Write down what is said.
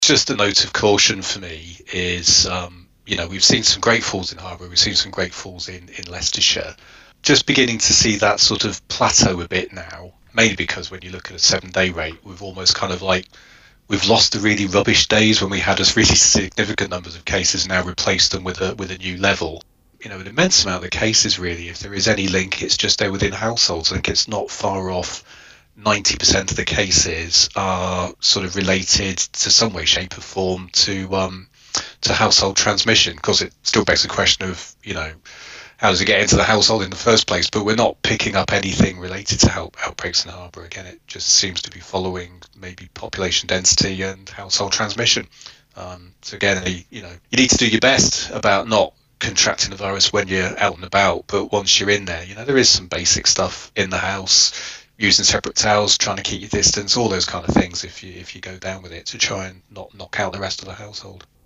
Just a note of caution for me is, we've seen some great falls in Harborough, we've seen some great falls in Leicestershire. Just beginning to see that sort of plateau a bit now, mainly because when you look at a 7-day rate, we've almost kind of like we've lost the really rubbish days when we had us really significant numbers of cases, now replaced them with a new level. An immense amount of the cases, really, if there is any link, it's just there within households. I think it's not far off. 90% of the cases are sort of related to some way, shape, or form to household transmission. Of course, it still begs the question of, how does it get into the household in the first place? But we're not picking up anything related to outbreaks in Harborough. Again, it just seems to be following maybe population density and household transmission. So again, you need to do your best about not contracting the virus when you're out and about. But once you're in there, there is some basic stuff in the house, using separate towels, trying to keep your distance, all those kind of things if you go down with it, to try and not knock out the rest of the household.